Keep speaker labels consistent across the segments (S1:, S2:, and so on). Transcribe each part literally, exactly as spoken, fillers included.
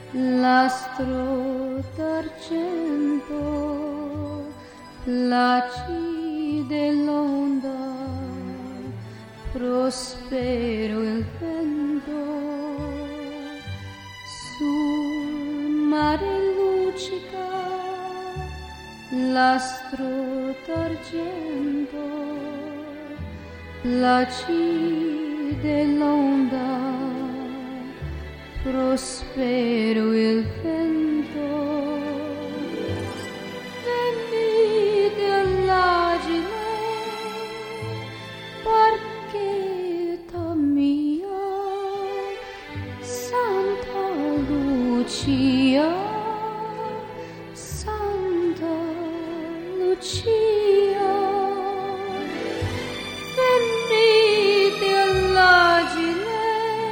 S1: l'astro d'argento placide l'onda, prospero il vento, sul mare luccica l'astro d'argento, placide l'onda, prospero il vento. Venite all'agile, barchetta mia, Santa Lucia, Santa Lucia. Venite all'agile,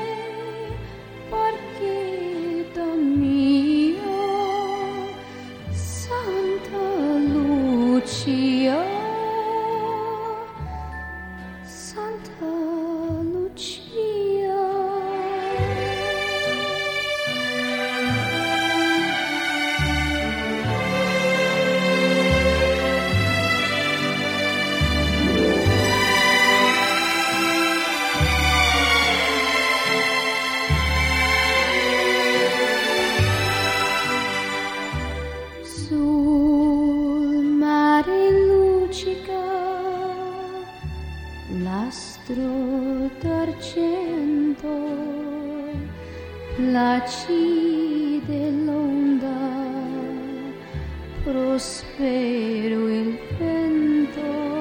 S1: barchetta mia, Santa Lucia, Santa Lucia. Sul mare luccica l'astro d'argento, placide l'onda, prospero il vento.